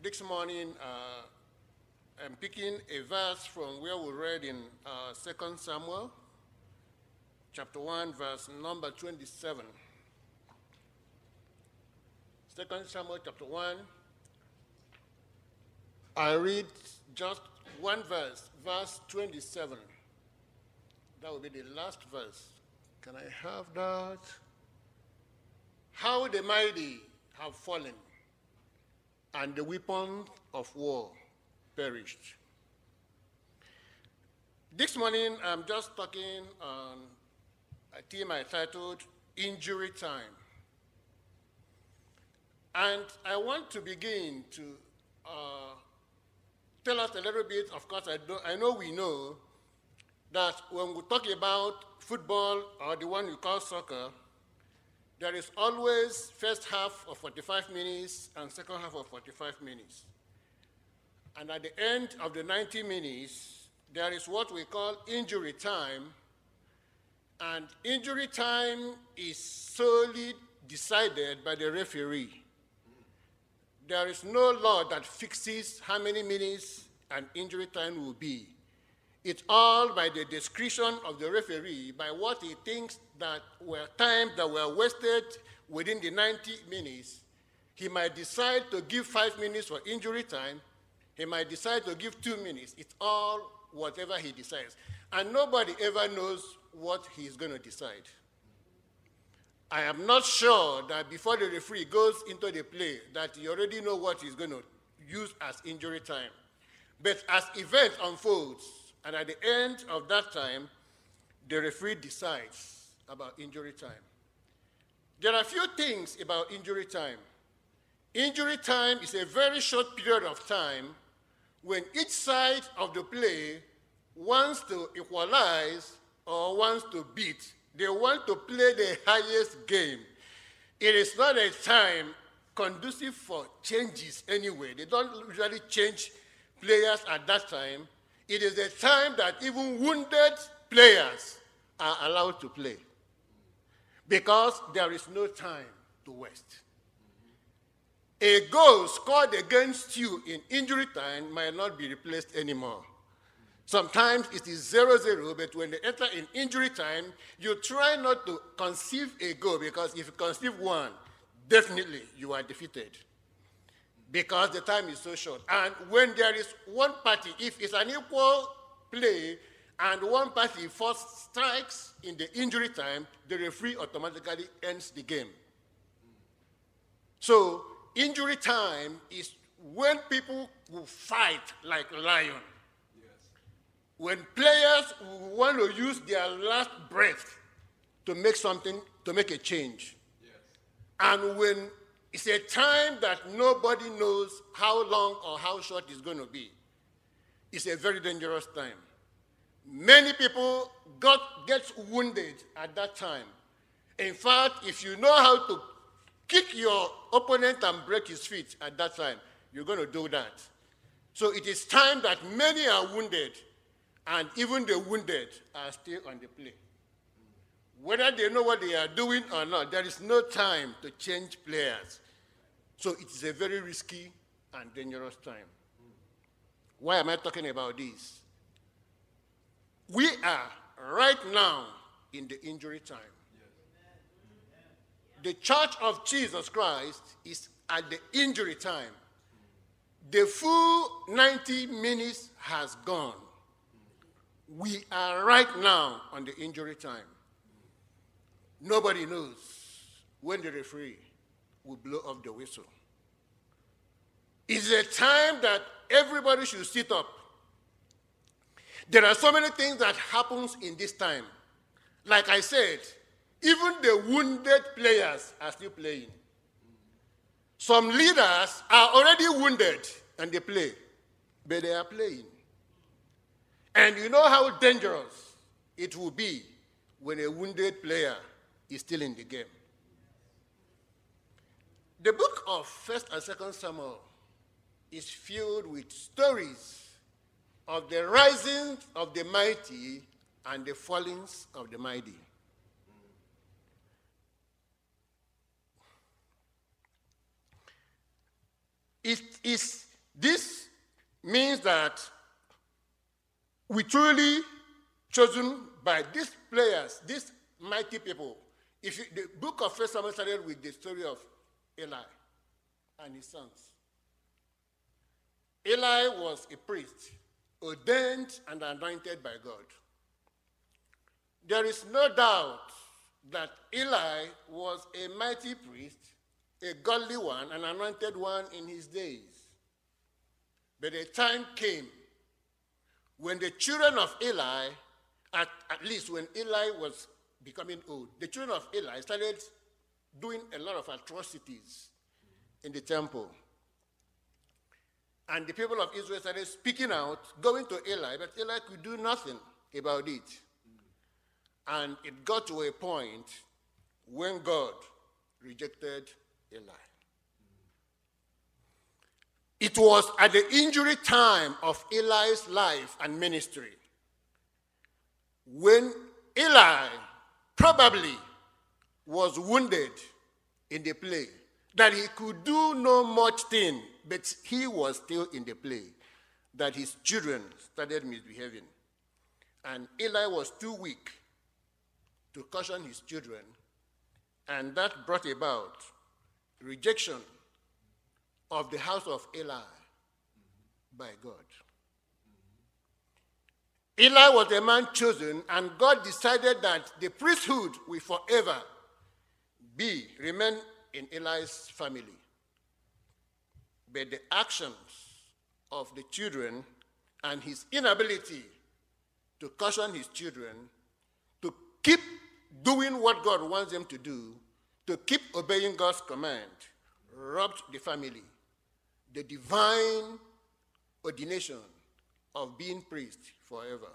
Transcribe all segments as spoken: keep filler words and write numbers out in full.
this morning, uh, I'm picking a verse from where we read in uh, Second Samuel, chapter one, verse number twenty-seven. Second Samuel, chapter one. I read just one verse, verse twenty-seven. That will be the last verse. Can I have that? How the mighty have fallen, and the weapon of war perished. This morning, I'm just talking on a theme I titled Injury Time. And I want to begin to uh, tell us a little bit. Of course, I, do, I know we know that when we talk about football, or the one we call soccer, there is always first half of forty-five minutes and second half of forty-five minutes. And at the end of the ninety minutes, there is what we call injury time. And injury time is solely decided by the referee. There is no law that fixes how many minutes an injury time will be. It's all by the discretion of the referee, by what he thinks that were times that were wasted within the ninety minutes. He might decide to give five minutes for injury time. He might decide to give two minutes. It's all whatever he decides. And nobody ever knows what he's going to decide. I am not sure that before the referee goes into the play that he already know what he's going to use as injury time. But as event unfolds, and at the end of that time, the referee decides about injury time. There are a few things about injury time. Injury time is a very short period of time when each side of the play wants to equalize or wants to beat. They want to play the highest game. It is not a time conducive for changes anyway. They don't usually change players at that time. It is a time that even wounded players are allowed to play because there is no time to waste. A goal scored against you in injury time might not be replaced anymore. Sometimes it is zero zero, but when they enter in injury time, you try not to conceive a goal because if you conceive one, definitely you are defeated because the time is so short. And when there is one party, if it's an equal play and one party first strikes in the injury time, the referee automatically ends the game. So injury time is when people will fight like lion. When players want to use their last breath to make something, to make a change. Yes. And when it's a time that nobody knows how long or how short it's going to be, it's a very dangerous time. Many people got, get wounded at that time. In fact, if you know how to kick your opponent and break his feet at that time, you're going to do that. So it is time that many are wounded, and even the wounded are still on the play. Whether they know what they are doing or not, there is no time to change players. So it is a very risky and dangerous time. Why am I talking about this? We are right now in the injury time. The Church of Jesus Christ is at the injury time. The full ninety minutes has gone. We are right now on the injury time. Nobody knows when the referee will blow off the whistle. It's a time that everybody should sit up. There are so many things that happens in this time. Like I said, even the wounded players are still playing. Some leaders are already wounded and they play, but they are playing. And you know how dangerous it will be when a wounded player is still in the game. The book of First and Second Samuel is filled with stories of the rising of the mighty and the fallings of the mighty. It is This means that we truly chosen by these players, these mighty people. If you, the book of First Samuel started with the story of Eli and his sons. Eli was a priest, ordained and anointed by God. There is no doubt that Eli was a mighty priest, a godly one, an anointed one in his days. But a time came when the children of Eli, at, at least when Eli was becoming old, the children of Eli started doing a lot of atrocities in the temple. And the people of Israel started speaking out, going to Eli, but Eli could do nothing about it. And it got to a point when God rejected Eli. It was at the injury time of Eli's life and ministry when Eli probably was wounded in the play, that he could do no much thing, but he was still in the play, that his children started misbehaving. And Eli was too weak to caution his children, and that brought about rejection of the house of Eli by God. Eli was a man chosen, and God decided that the priesthood will forever be, remain in Eli's family. But the actions of the children and his inability to caution his children to keep doing what God wants them to do, to keep obeying God's command, robbed the family the divine ordination of being priest forever.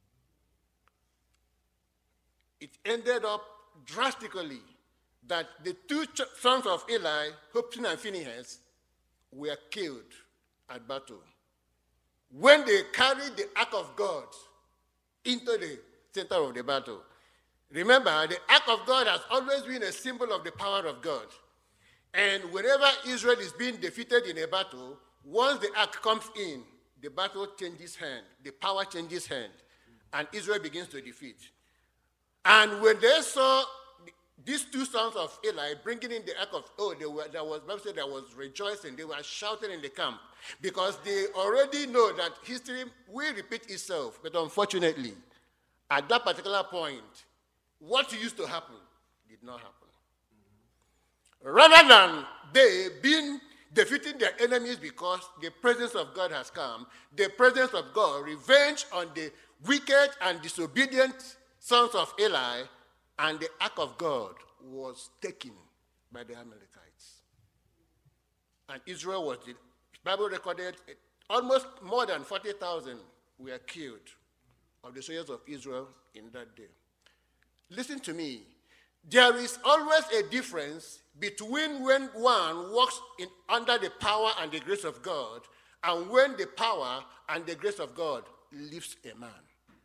It ended up drastically that the two sons of Eli, Hophni and Phinehas, were killed at battle when they carried the ark of God into the center of the battle. Remember, the ark of God has always been a symbol of the power of God. And whenever Israel is being defeated in a battle, once the ark comes in, the battle changes hand, the power changes hand, and Israel begins to defeat. And when they saw these two sons of Eli bringing in the ark of, oh, they were, there was, Bible said there was rejoicing, they were shouting in the camp, because they already know that history will repeat itself. But unfortunately, at that particular point, what used to happen did not happen. Rather than they being defeating their enemies because the presence of God has come, the presence of God revenge on the wicked and disobedient sons of Eli, and the ark of God was taken by the Amalekites. And Israel was, the Bible recorded, almost more than forty thousand were killed of the soldiers of Israel in that day. Listen to me. There is always a difference between when one walks in, under the power and the grace of God, and when the power and the grace of God leaves a man.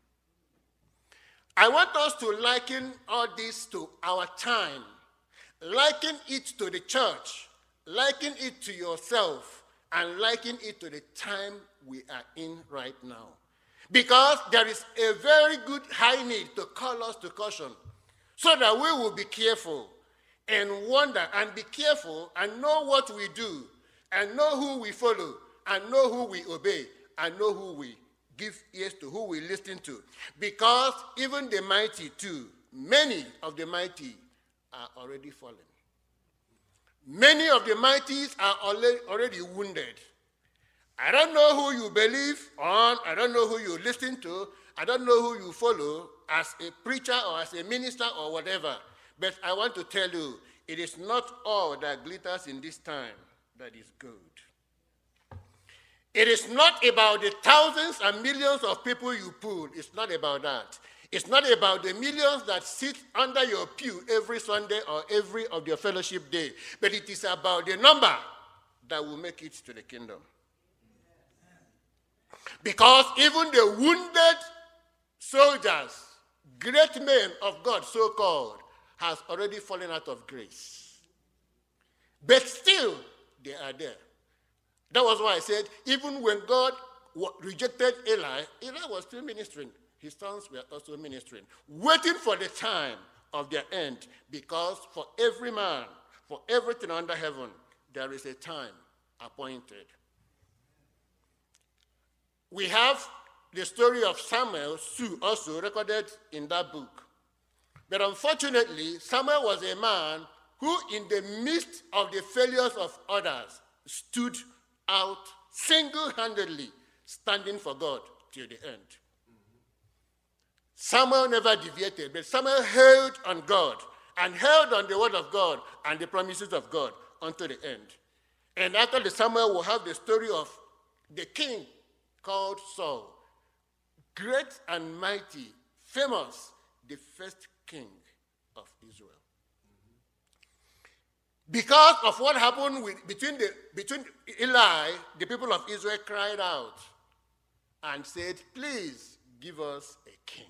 I want us to liken all this to our time. Liken it to the church. Liken it to yourself. And liken it to the time we are in right now. Because there is a very good high need to call us to caution, so that we will be careful and wonder and be careful and know what we do and know who we follow and know who we obey and know who we give ears to, who we listen to. Because even the mighty too, many of the mighty are already fallen. Many of the mighties are already wounded. I don't know who you believe on, I don't know who you listen to, I don't know who you follow as a preacher or as a minister or whatever. But I want to tell you, it is not all that glitters in this time that is good. It is not about the thousands and millions of people you pull. It's not about that. It's not about the millions that sit under your pew every Sunday or every of your fellowship day. But it is about the number that will make it to the kingdom. Because even the wounded soldiers, great men of God, so-called, has already fallen out of grace. But still, they are there. That was why I said, even when God rejected Eli, Eli was still ministering. His sons were also ministering, waiting for the time of their end, because for every man, for everything under heaven, there is a time appointed. We have the story of Samuel also recorded in that book. But unfortunately, Samuel was a man who, in the midst of the failures of others, stood out single-handedly, standing for God till the end. Samuel never deviated, but Samuel held on God and held on the word of God and the promises of God unto the end. And after the Samuel, we'll have the story of the king called Saul, great and mighty, famous, the first king of Israel. Because of what happened with, between, the, between Eli, the people of Israel cried out and said, please give us a king.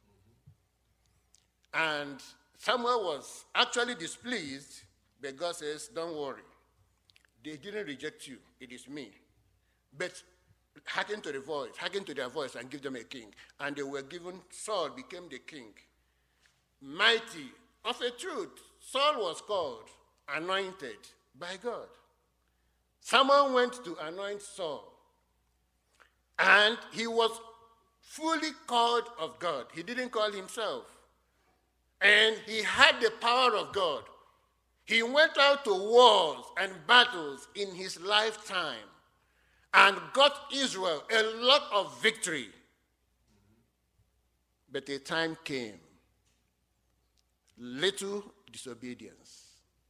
And Samuel was actually displeased, but God says, don't worry. They didn't reject you. It is me. But hearken to the voice, hearken to their voice and give them a king. And they were given, Saul became the king. Mighty, of a truth, Saul was called, anointed by God. Someone went to anoint Saul, and he was fully called of God. He didn't call himself. And he had the power of God. He went out to wars and battles in his lifetime and got Israel a lot of victory. But a time came, little disobedience.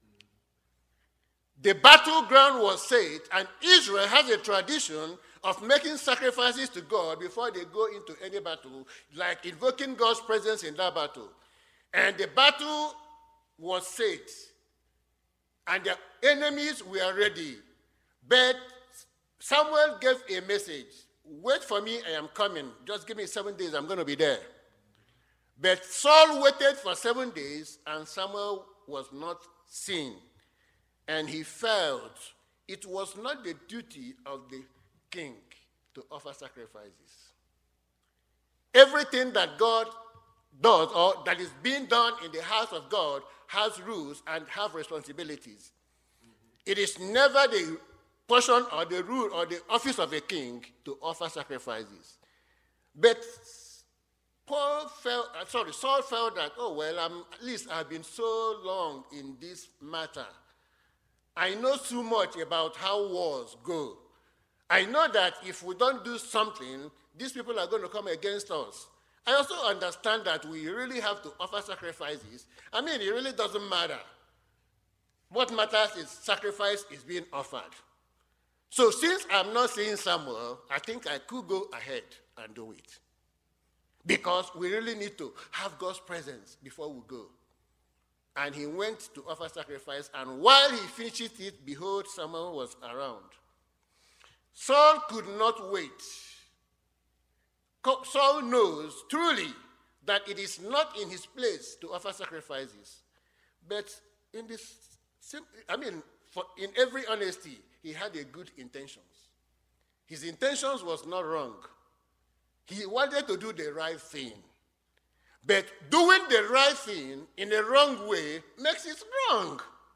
The battleground was set, and Israel has a tradition of making sacrifices to God before they go into any battle, like invoking God's presence in that battle. And the battle was set, and the enemies were ready. But Samuel gave a message, wait for me, I am coming. Just give me seven days, I'm going to be there. But Saul waited for seven days, and Samuel was not seen. And he felt it was not the duty of the king to offer sacrifices. Everything that God does, or that is being done in the house of God, has rules and have responsibilities. Mm-hmm. It is never the portion or the rule or the office of a king to offer sacrifices. But Paul felt, uh, sorry, Saul felt that, oh, well, I'm, at least I've been so long in this matter. I know so much about how wars go. I know that if we don't do something, these people are going to come against us. I also understand that we really have to offer sacrifices. I mean, it really doesn't matter. What matters is sacrifice is being offered. So since I'm not seeing Samuel, I think I could go ahead and do it. Because we really need to have God's presence before we go. And he went to offer sacrifice, and while he finished it, behold, Samuel was around. Saul could not wait. Saul knows truly that it is not in his place to offer sacrifices. But in this, I mean, for, in every honesty, he had a good intentions. His intentions was not wrong. He wanted to do the right thing. But doing the right thing in a wrong way makes it wrong.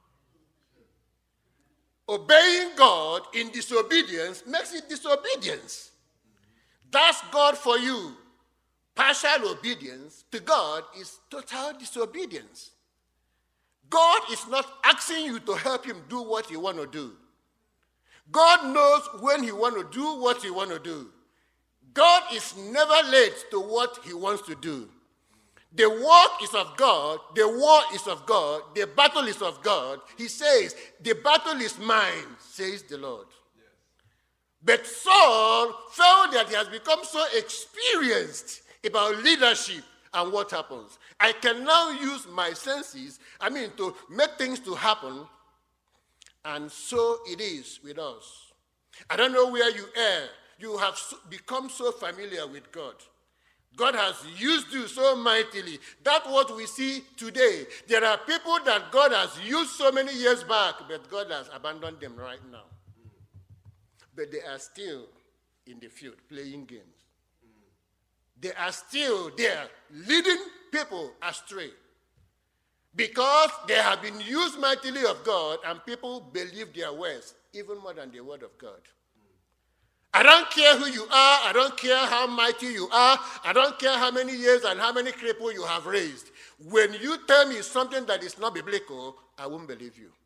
Obeying God in disobedience makes it disobedience. That's God for you. Partial obedience to God is total disobedience. God is not asking you to help him do what you want to do. God knows when he wants to do what he wants to do. God is never late to what he wants to do. The work is of God, the war is of God, the battle is of God. He says, the battle is mine, says the Lord. Yes. But Saul felt that he has become so experienced about leadership and what happens. I can now use my senses, I mean, to make things to happen. And so it is with us. I don't know where you are. You have become so familiar with God. God has used you so mightily. That's what we see today. There are people that God has used so many years back, but God has abandoned them right now. but they are still in the field playing games. They are still there leading people astray because they have been used mightily of God and people believe their words even more than the word of God. I don't care who you are. I don't care how mighty you are. I don't care how many years and how many cripples you have raised. When you tell me something that is not biblical, I won't believe you.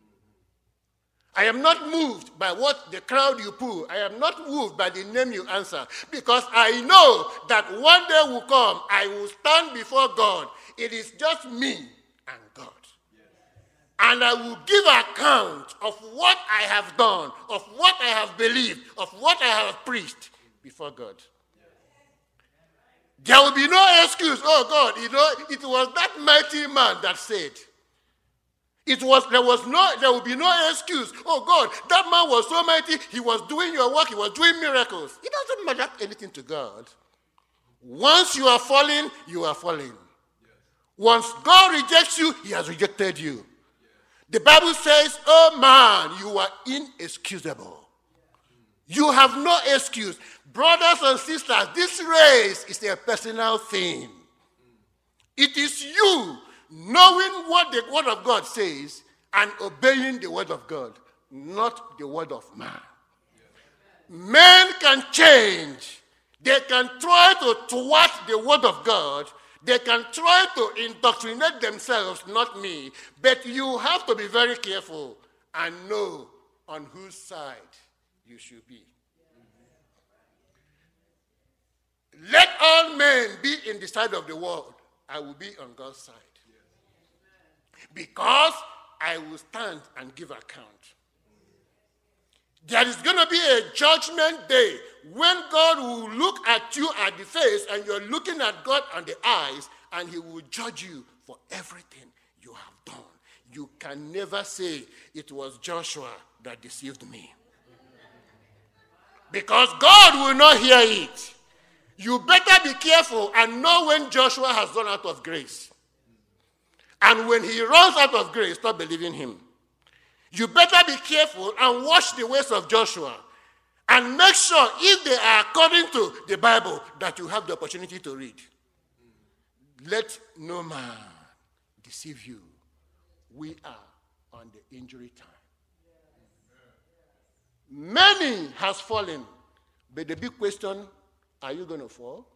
I am not moved by what the crowd you pull. I am not moved by the name you answer. Because I know that one day will come, I will stand before God. It is just me and God. And I will give account of what I have done, of what I have believed, of what I have preached before God. There will be no excuse. Oh God, you know, it was that mighty man that said. It was, there was no, there will be no excuse. Oh God, that man was so mighty, he was doing your work, he was doing miracles. It doesn't matter anything to God. Once you are falling, you are falling. Once God rejects you, he has rejected you. The Bible says, oh man, you are inexcusable. You have no excuse. Brothers and sisters, this race is a personal thing. It is you knowing what the word of God says and obeying the word of God, not the word of man. Men can change. They can try to thwart the word of God. They can try to indoctrinate themselves, not me. But you have to be very careful and know on whose side you should be. Let all men be in the side of the world. I will be on God's side. Because I will stand and give account. There is going to be a judgment day when God will look at you at the face and you're looking at God on the eyes and he will judge you for everything you have done. You can never say it was Joshua that deceived me. Because God will not hear it. You better be careful and know when Joshua has run out of grace. And when he runs out of grace, stop believing him. You better be careful and watch the ways of Joshua. And make sure if they are according to the Bible that you have the opportunity to read. Let no man deceive you. We are on the injury time. Many has fallen. But the big question, are you going to fall?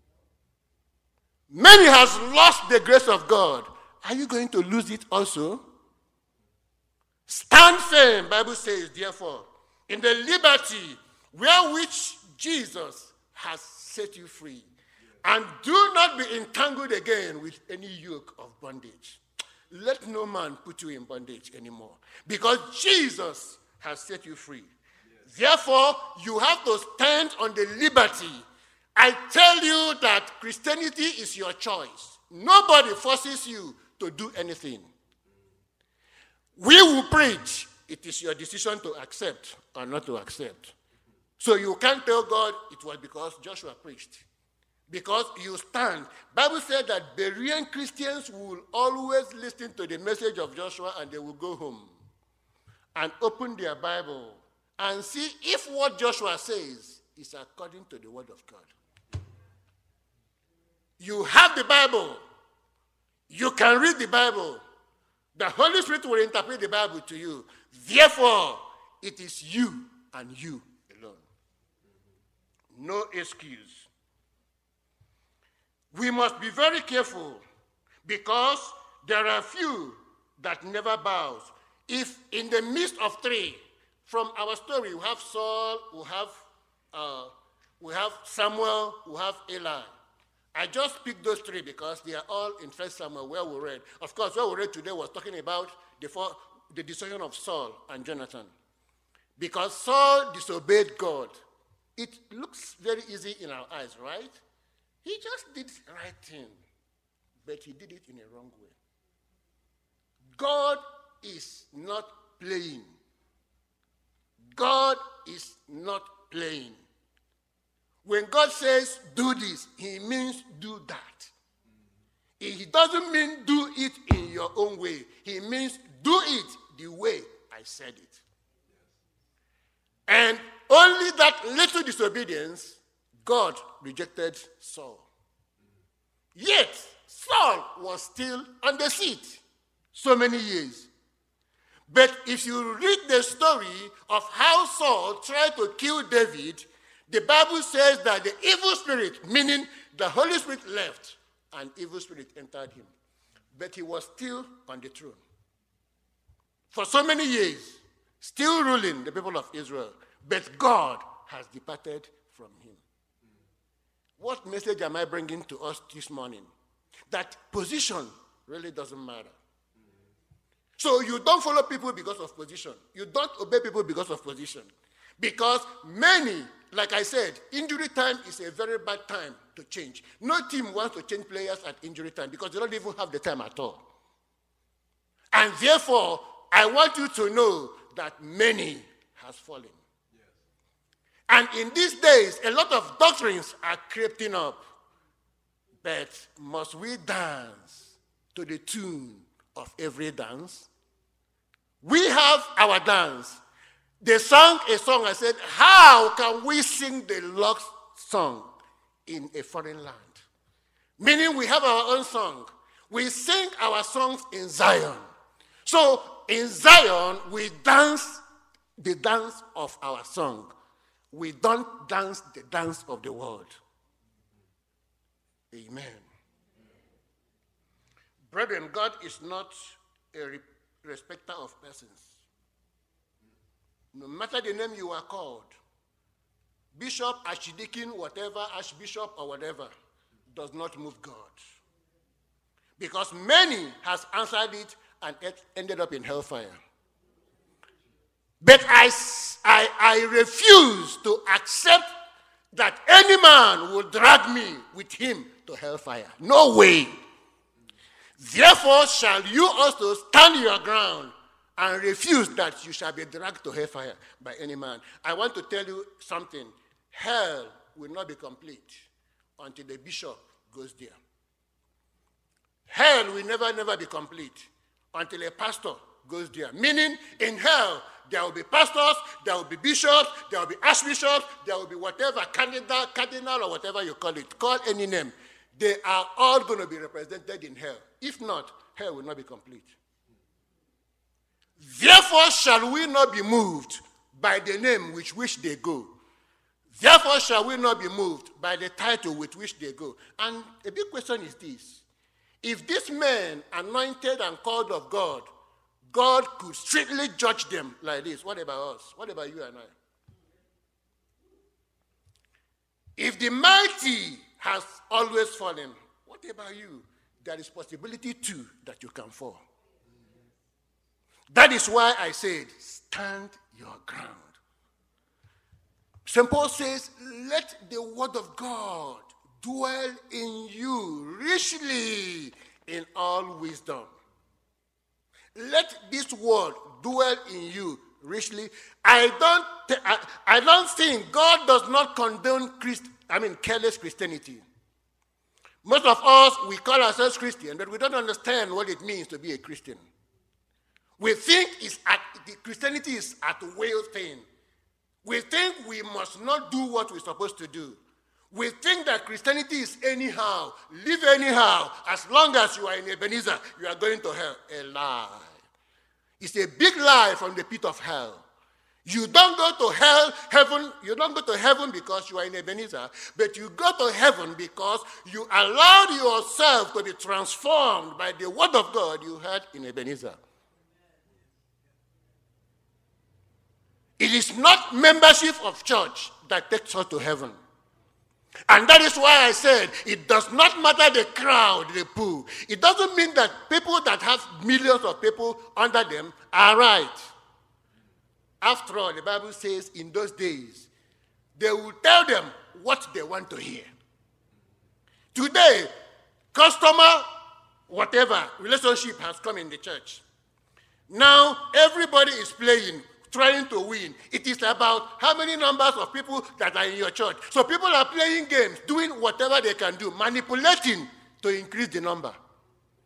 Many has lost the grace of God. Are you going to lose it also? Stand firm, Bible says, therefore, in the liberty wherewith Jesus has set you free. And do not be entangled again with any yoke of bondage. Let no man put you in bondage anymore. Because Jesus has set you free. Yes. Therefore, you have to stand on the liberty. I tell you that Christianity is your choice. Nobody forces you to do anything. We will preach. It is your decision to accept or not to accept. So you can't tell God it was because Joshua preached. Because you stand. Bible said that Berean Christians will always listen to the message of Joshua and they will go home and open their Bible and see if what Joshua says is according to the word of God. You have the Bible. You can read the Bible. The Holy Spirit will interpret the Bible to you. Therefore, it is you and you alone. No excuse. We must be very careful because there are few that never bows. If in the midst of three, from our story, we have Saul, we have, uh, we have Samuel, we have Eli. I just picked those three because they are all in First Samuel where we read. Of course, where we read today was talking about the, four, the decision of Saul and Jonathan. Because Saul disobeyed God. It looks very easy in our eyes, right? He just did the right thing, but he did it in a wrong way. God is not playing. God is not playing. When God says, do this, he means do that. He doesn't mean do it in your own way. He means do it the way I said it. And only that little disobedience, God rejected Saul. Yet, Saul was still on the seat so many years. But if you read the story of how Saul tried to kill David, the Bible says that the evil spirit, meaning the Holy Spirit, left and evil spirit entered him. But he was still on the throne. For so many years, still ruling the people of Israel. But God has departed from him. What message am I bringing to us this morning? That position really doesn't matter. So you don't follow people because of position. You don't obey people because of position. Because many, like I said, injury time is a very bad time to change. No team wants to change players at injury time because they don't even have the time at all. And therefore, I want you to know that many has fallen. Yes. And in these days, a lot of doctrines are creeping up. But must we dance to the tune of every dance? We have our dance. They sang a song. I said, how can we sing the Lord's song in a foreign land? Meaning we have our own song. We sing our songs in Zion. So in Zion, we dance the dance of our song. We don't dance the dance of the world. Amen. Brethren, God is not a re- respecter of persons. No matter the name you are called, bishop, archdeacon, whatever, archbishop or whatever, does not move God. Because many has answered it and it ended up in hellfire. But I, I, I refuse to accept that any man will drag me with him to hellfire. No way. Therefore shall you also stand your ground and refuse that you shall be dragged to hellfire by any man. I want to tell you something. Hell will not be complete until the bishop goes there. Hell will never, never be complete until a pastor goes there. Meaning, in hell, there will be pastors, there will be bishops, there will be archbishops, there will be whatever, cardinal, cardinal or whatever you call it. Call any name. They are all going to be represented in hell. If not, hell will not be complete. Therefore shall we not be moved by the name with which they go. Therefore shall we not be moved by the title with which they go. And a big question is this. If these men anointed and called of God, God could strictly judge them like this, what about us? What about you and I? If the mighty has always fallen, what about you? There is possibility too that you can fall. That is why I said, stand your ground. Saint Paul says, let the word of God dwell in you richly in all wisdom. Let this word dwell in you richly. I don't, I, I don't think God does not condone Christ, I mean careless Christianity. Most of us, we call ourselves Christian, but we don't understand what it means to be a Christian. We think it's at, the Christianity is at will thing. We think we must not do what we're supposed to do. We think that Christianity is anyhow, live anyhow. As long as you are in Ebenezer, you are going to hell. A lie. It's a big lie from the pit of hell. You don't go to hell, heaven, you don't go to heaven because you are in Ebenezer, but you go to heaven because you allowed yourself to be transformed by the word of God you heard in Ebenezer. It is not membership of church that takes us to heaven. And that is why I said it does not matter the crowd they pull. It doesn't mean that people that have millions of people under them are right. After all, the Bible says in those days, they will tell them what they want to hear. Today, customer, whatever, relationship has come in the church. Now, everybody is playing, trying to win. It is about how many numbers of people that are in your church. So people are playing games, doing whatever they can do, manipulating to increase the number.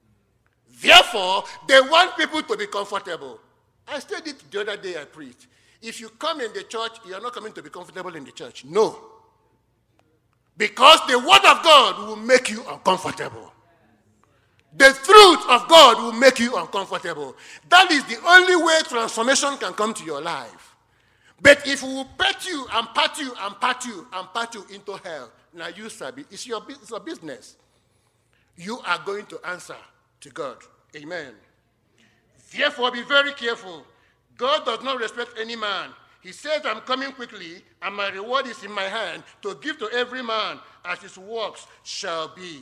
Therefore, they want people to be comfortable. I said it the other day I preached. If you come in the church, you're not coming to be comfortable in the church. No. Because the word of God will make you uncomfortable. The truth of God will make you uncomfortable. That is the only way transformation can come to your life. But if we will pat you and pat you and pat you and pat you into hell, now you sabi, it's your, it's your business. You are going to answer to God. Amen. Therefore, be very careful. God does not respect any man. He says, I'm coming quickly, and my reward is in my hand to give to every man as his works shall be.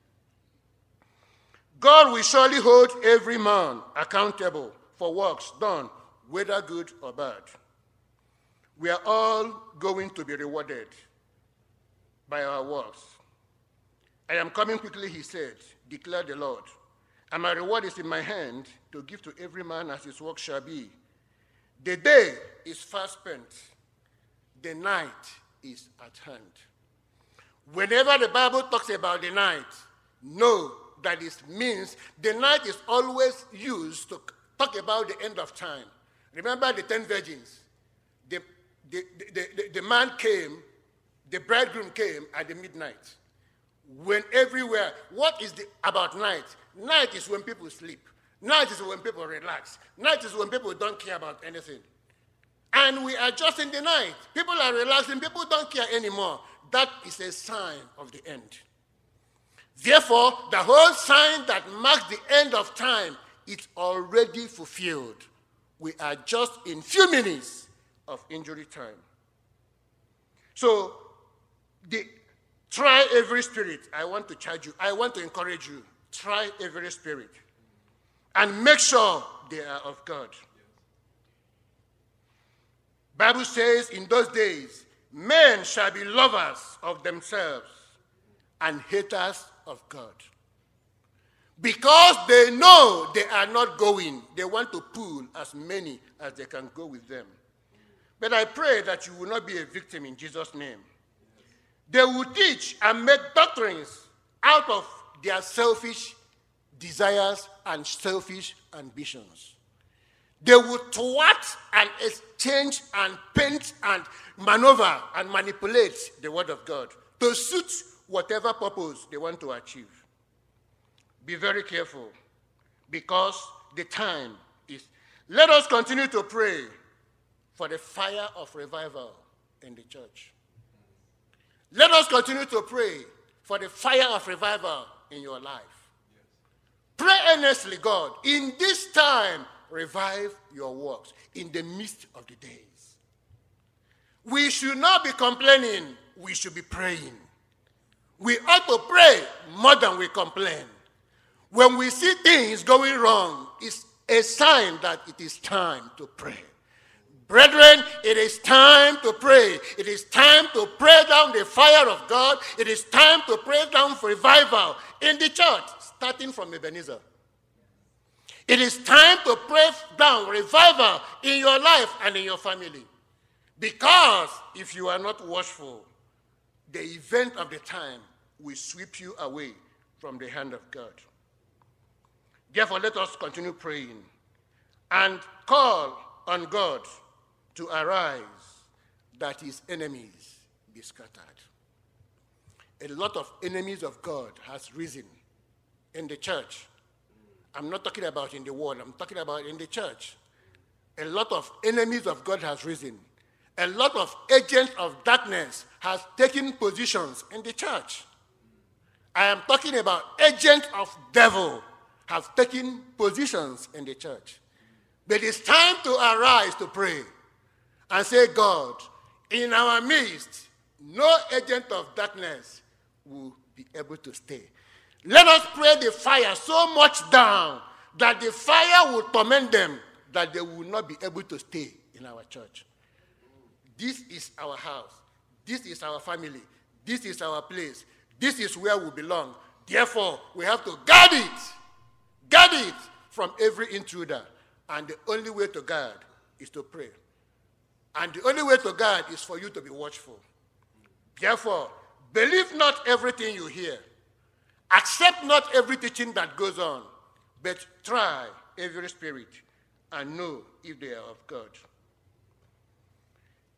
God will surely hold every man accountable for works done, whether good or bad. We are all going to be rewarded by our works. I am coming quickly, he said, declared the Lord, and my reward is in my hand to give to every man as his work shall be. The day is fast spent. The night is at hand. Whenever the Bible talks about the night, know that it means the night is always used to talk about the end of time. Remember the ten virgins. The, the, the, the, the man came, the bridegroom came at the midnight. When everywhere, what is the, about night? Night is when people sleep. Night is when people relax. Night is when people don't care about anything. And we are just in the night. People are relaxing. People don't care anymore. That is a sign of the end. Therefore, the whole sign that marks the end of time is already fulfilled. We are just in few minutes of injury time. So, the, try every spirit. I want to charge you. I want to encourage you. Try every spirit. And make sure they are of God. Bible says in those days, men shall be lovers of themselves and haters of God. Because they know they are not going, they want to pull as many as they can go with them. But I pray that you will not be a victim in Jesus' name. They will teach and make doctrines out of their selfish desires and selfish ambitions. They will thwart and exchange and paint and maneuver and manipulate the word of God to suit whatever purpose they want to achieve. Be very careful, because the time is. Let us continue to pray for the fire of revival in the church. Let us continue to pray for the fire of revival in your life. Pray earnestly, God, in this time, revive your works in the midst of the days. We should not be complaining, we should be praying. We ought to pray more than we complain. When we see things going wrong, it's a sign that it is time to pray. Brethren, it is time to pray. It is time to pray down the fire of God. It is time to pray down for revival in the church, starting from Ebenezer. It is time to pray down revival in your life and in your family. Because if you are not watchful, the event of the time will sweep you away from the hand of God. Therefore, let us continue praying and call on God to arise, that his enemies be scattered. A lot of enemies of God has risen in the church. I'm not talking about in the world, I'm talking about in the church. A lot of enemies of God has risen. A lot of agents of darkness has taken positions in the church. I am talking about agents of devil have taken positions in the church. But it's time to arise to pray and say, God, in our midst, no agent of darkness will be able to stay. Let us pray the fire so much down that the fire will torment them, that they will not be able to stay in our church. This is our house. This is our family. This is our place. This is where we belong. Therefore, we have to guard it. Guard it from every intruder. And the only way to guard is to pray. And the only way to guard is for you to be watchful. Therefore, believe not everything you hear. Accept not every teaching that goes on, but try every spirit and know if they are of God.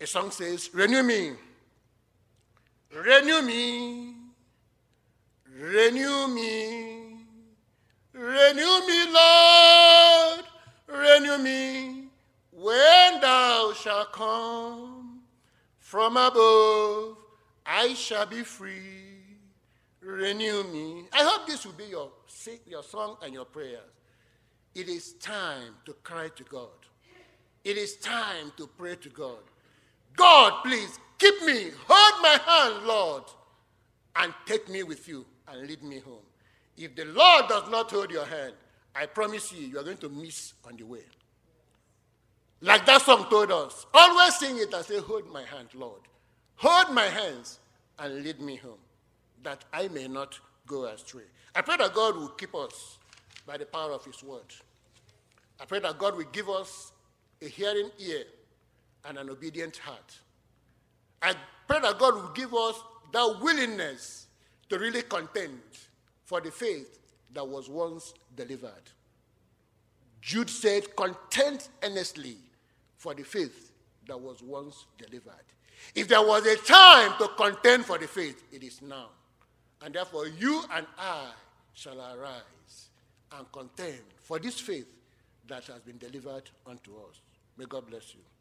A song says, renew me, renew me, renew me, renew me, Lord, renew me, when thou shalt come from above, I shall be free. Renew me. I hope this will be your, your song and your prayers. It is time to cry to God. It is time to pray to God. God, please, keep me, hold my hand, Lord, and take me with you and lead me home. If the Lord does not hold your hand, I promise you, you are going to miss on the way. Like that song told us, always sing it and say, hold my hand, Lord. Hold my hands and lead me home, that I may not go astray. I pray that God will keep us by the power of his word. I pray that God will give us a hearing ear and an obedient heart. I pray that God will give us that willingness to really contend for the faith that was once delivered. Jude said, contend earnestly for the faith that was once delivered. If there was a time to contend for the faith, it is now. And therefore, you and I shall arise and contend for this faith that has been delivered unto us. May God bless you.